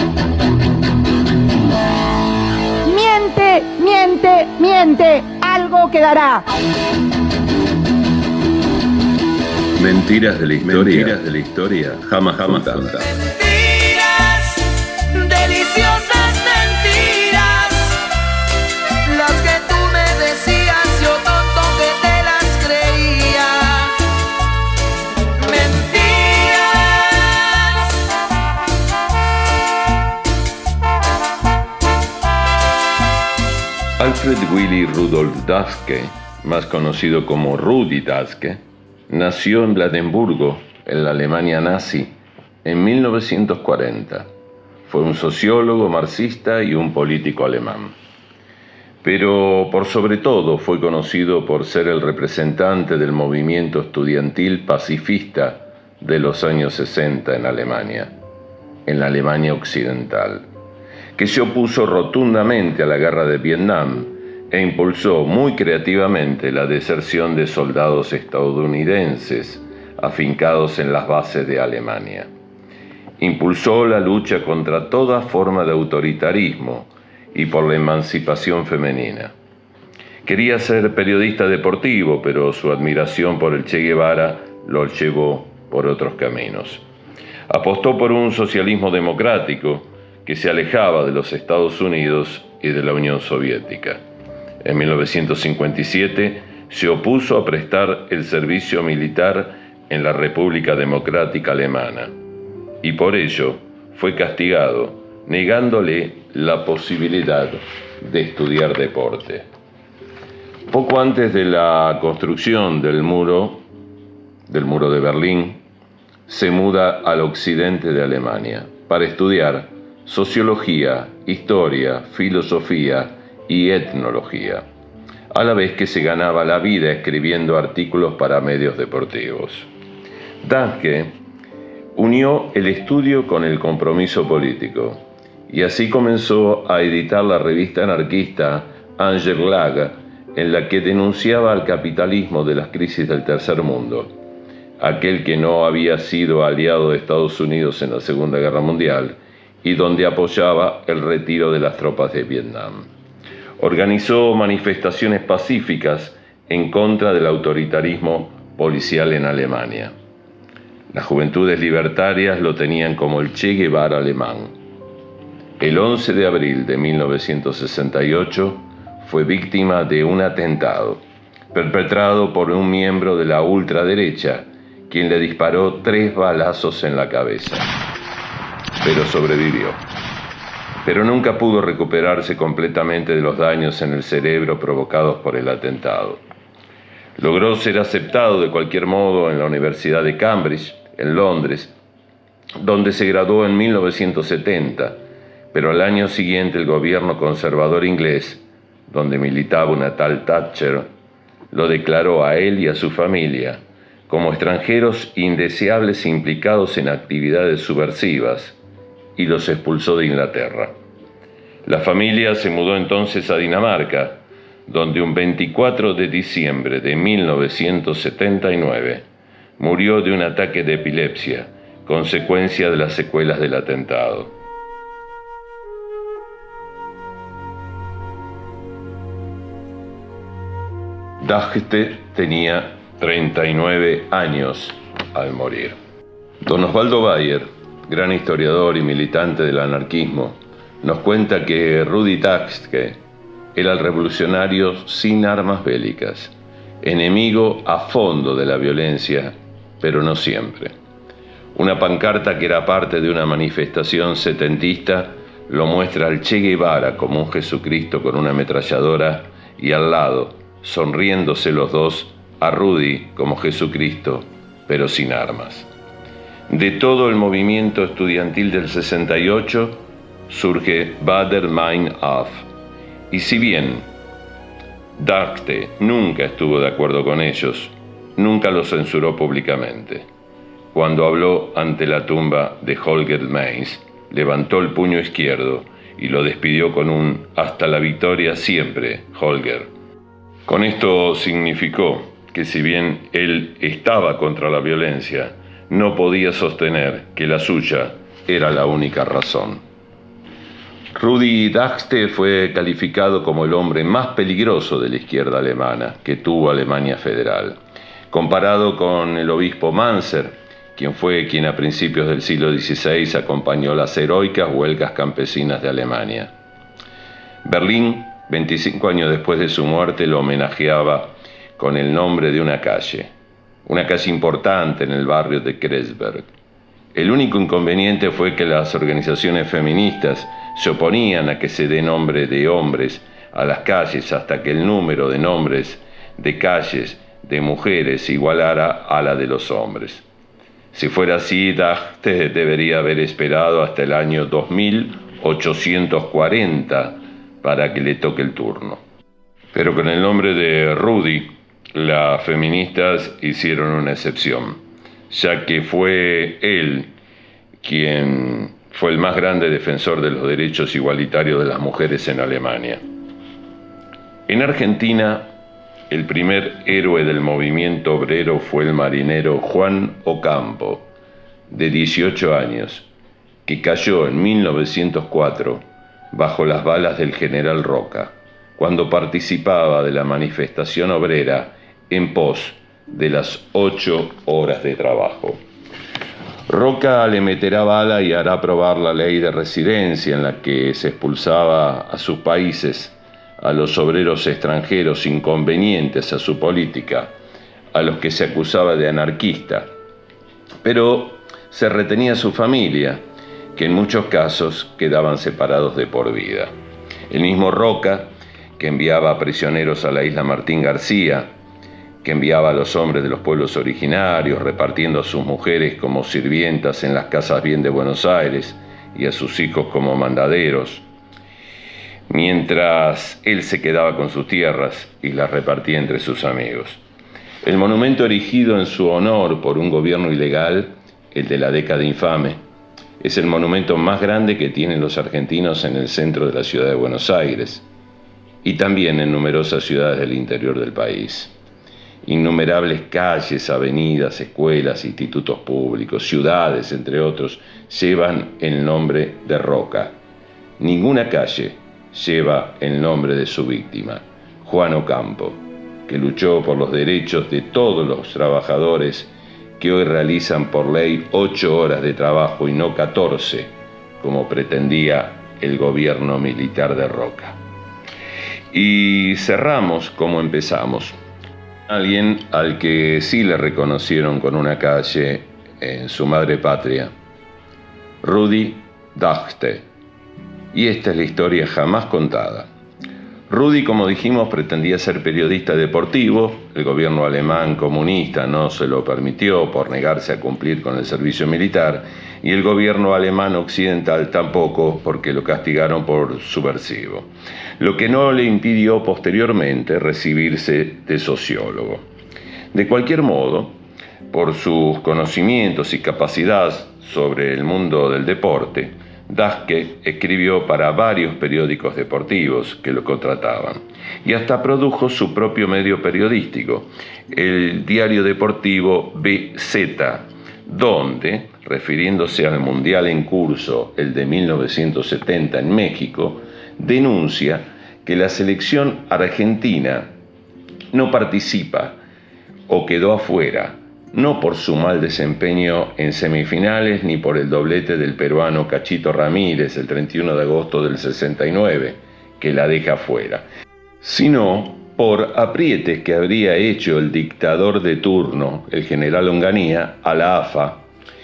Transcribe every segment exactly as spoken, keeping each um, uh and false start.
Miente, miente, miente, algo quedará. Mentiras de la historia, mentiras de la historia, jamás, jamás contadas. Mentiras, deliciosas mentiras, las que tú me decías, yo tonto que te las creía. Mentiras. Alfred Willy Rudolf Daske, más conocido como Rudi Daske, nació en Blandenburgo, en la Alemania nazi, en mil novecientos cuarenta. Fue un sociólogo marxista y un político alemán. Pero por sobre todo fue conocido por ser el representante del movimiento estudiantil pacifista de los años sesenta en Alemania, en la Alemania occidental, que se opuso rotundamente a la guerra de Vietnam e impulsó muy creativamente la deserción de soldados estadounidenses afincados en las bases de Alemania. Impulsó la lucha contra toda forma de autoritarismo y por la emancipación femenina. Quería ser periodista deportivo, pero su admiración por el Che Guevara lo llevó por otros caminos. Apostó por un socialismo democrático que se alejaba de los Estados Unidos y de la Unión Soviética. En mil novecientos cincuenta y siete se opuso a prestar el servicio militar en la República Democrática Alemana y por ello fue castigado, negándole la posibilidad de estudiar deporte. Poco antes de la construcción del muro, del muro de Berlín, se muda al occidente de Alemania para estudiar sociología, historia, filosofía y etnología, a la vez que se ganaba la vida escribiendo artículos para medios deportivos. Daske unió el estudio con el compromiso político y así comenzó a editar la revista anarquista Angerlag, en la que denunciaba el capitalismo de las crisis del tercer mundo, aquel que no había sido aliado de Estados Unidos en la Segunda Guerra Mundial y donde apoyaba el retiro de las tropas de Vietnam. Organizó manifestaciones pacíficas en contra del autoritarismo policial en Alemania. Las juventudes libertarias lo tenían como el Che Guevara alemán. El once de abril de mil novecientos sesenta y ocho fue víctima de un atentado perpetrado por un miembro de la ultraderecha, quien le disparó tres balazos en la cabeza, pero sobrevivió. Pero nunca pudo recuperarse completamente de los daños en el cerebro provocados por el atentado. Logró ser aceptado de cualquier modo en la Universidad de Cambridge, en Londres, donde se graduó en mil novecientos setenta, pero al año siguiente el gobierno conservador inglés, donde militaba una tal Thatcher, lo declaró a él y a su familia como extranjeros indeseables implicados en actividades subversivas, y los expulsó de Inglaterra. La familia se mudó entonces a Dinamarca, donde un veinticuatro de diciembre de mil novecientos setenta y nueve murió de un ataque de epilepsia, consecuencia de las secuelas del atentado. Daske tenía treinta y nueve años al morir. Don Osvaldo Bayer, gran historiador y militante del anarquismo, nos cuenta que Rudi Daske era el revolucionario sin armas bélicas, enemigo a fondo de la violencia, pero no siempre. Una pancarta que era parte de una manifestación setentista lo muestra al Che Guevara como un Jesucristo con una ametralladora y al lado, sonriéndose los dos, a Rudi como Jesucristo, pero sin armas. De todo el movimiento estudiantil del sesenta y ocho surge Baader-Meinhof, y si bien Daske nunca estuvo de acuerdo con ellos, nunca los censuró públicamente. Cuando habló ante la tumba de Holger Meins, levantó el puño izquierdo y lo despidió con un «Hasta la victoria siempre, Holger». Con esto significó que si bien él estaba contra la violencia, no podía sostener que la suya era la única razón. Rudi Dachste fue calificado como el hombre más peligroso de la izquierda alemana que tuvo Alemania Federal, comparado con el obispo Manser, quien fue quien a principios del siglo dieciséis acompañó las heroicas huelgas campesinas de Alemania. Berlín, veinticinco años después de su muerte, lo homenajeaba con el nombre de una calle, una calle importante en el barrio de Kreuzberg. El único inconveniente fue que las organizaciones feministas se oponían a que se dé nombre de hombres a las calles hasta que el número de nombres de calles de mujeres se igualara a la de los hombres. Si fuera así, Dachste debería haber esperado hasta el año dos mil ochocientos cuarenta para que le toque el turno. Pero con el nombre de Rudi, las feministas hicieron una excepción, ya que fue él quien fue el más grande defensor de los derechos igualitarios de las mujeres en Alemania. En Argentina, el primer héroe del movimiento obrero fue el marinero Juan Ocampo, de dieciocho años, que cayó en mil novecientos cuatro bajo las balas del general Roca, cuando participaba de la manifestación obrera en pos de las ocho horas de trabajo. Roca le meterá bala y hará aprobar la ley de residencia en la que se expulsaba a sus países a los obreros extranjeros inconvenientes a su política, a los que se acusaba de anarquista. Pero se retenía su familia, que en muchos casos quedaban separados de por vida. El mismo Roca, que enviaba prisioneros a la isla Martín García, que enviaba a los hombres de los pueblos originarios, repartiendo a sus mujeres como sirvientas en las casas bien de Buenos Aires y a sus hijos como mandaderos, mientras él se quedaba con sus tierras y las repartía entre sus amigos. El monumento erigido en su honor por un gobierno ilegal, el de la década infame, es el monumento más grande que tienen los argentinos en el centro de la ciudad de Buenos Aires y también en numerosas ciudades del interior del país. Innumerables calles, avenidas, escuelas, institutos públicos, ciudades, entre otros, llevan el nombre de Roca. Ninguna calle lleva el nombre de su víctima, Juan Ocampo, que luchó por los derechos de todos los trabajadores que hoy realizan por ley ocho horas de trabajo y no catorce, como pretendía el gobierno militar de Roca. Y cerramos como empezamos. Alguien al que sí le reconocieron con una calle en su madre patria, Rudi Dachste. Y esta es la historia jamás contada. Rudi, como dijimos, pretendía ser periodista deportivo. El gobierno alemán comunista no se lo permitió por negarse a cumplir con el servicio militar, y el gobierno alemán occidental tampoco, porque lo castigaron por subversivo, lo que no le impidió posteriormente recibirse de sociólogo. De cualquier modo, por sus conocimientos y capacidades sobre el mundo del deporte, Dachste escribió para varios periódicos deportivos que lo contrataban y hasta produjo su propio medio periodístico, el diario deportivo B Z, donde, refiriéndose al mundial en curso, el de mil novecientos setenta en México, denuncia que la selección argentina no participa o quedó afuera, no por su mal desempeño en semifinales ni por el doblete del peruano Cachito Ramírez el treinta y uno de agosto del sesenta y nueve, que la deja fuera, sino por aprietes que habría hecho el dictador de turno, el general Onganía, a la A F A,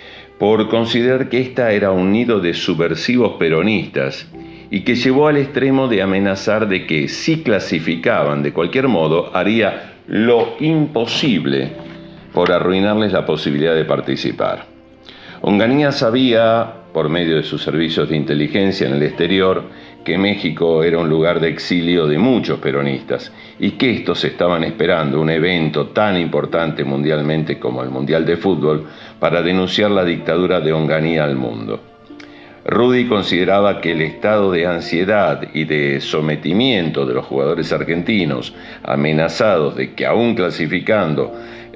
por considerar que ésta era un nido de subversivos peronistas y que llevó al extremo de amenazar de que, si clasificaban de cualquier modo, haría lo imposible por arruinarles la posibilidad de participar. Onganía sabía, por medio de sus servicios de inteligencia en el exterior, que México era un lugar de exilio de muchos peronistas y que estos estaban esperando un evento tan importante mundialmente como el Mundial de Fútbol para denunciar la dictadura de Onganía al mundo. Rudi consideraba que el estado de ansiedad y de sometimiento de los jugadores argentinos, amenazados de que aún clasificando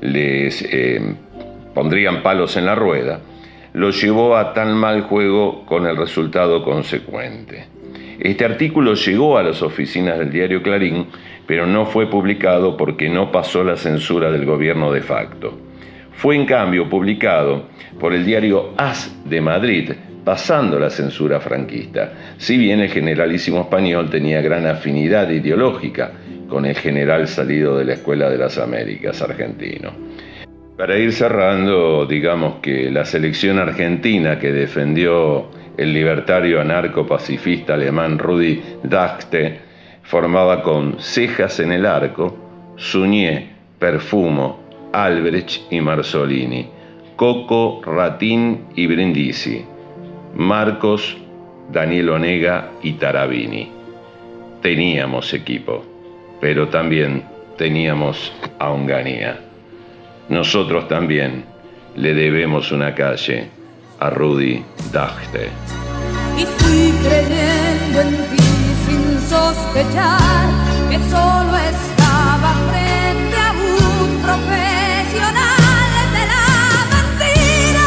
les eh, pondrían palos en la rueda, lo llevó a tan mal juego con el resultado consecuente. Este artículo llegó a las oficinas del diario Clarín, pero no fue publicado porque no pasó la censura del gobierno de facto. Fue en cambio publicado por el diario AS de Madrid, pasando la censura franquista, si bien el generalísimo español tenía gran afinidad ideológica con el general salido de la Escuela de las Américas argentino. Para ir cerrando, digamos que la selección argentina que defendió el libertario anarco-pacifista alemán Rudi Dutschke formaba con Cejas en el arco, Suñé, Perfumo, Albrecht y Marzolini, Coco, Ratín y Brindisi, Marcos, Daniel Onega y Tarabini. Teníamos equipo, pero también teníamos a Onganía. Nosotros también le debemos una calle a Rudi Dutschke. Y fui creyendo en ti sin sospechar que solo estaba frente a un profesional de la mentira.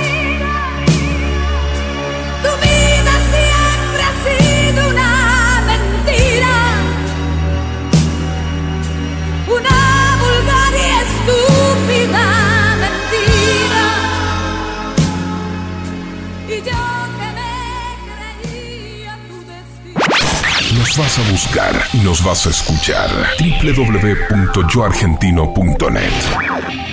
Tu vida siempre ha sido una mentira, una vulgar y estúpida mentira. Y yo que me creía tu destino. Nos vas a buscar y nos vas a escuchar. doble u doble u doble u punto yo argentino punto net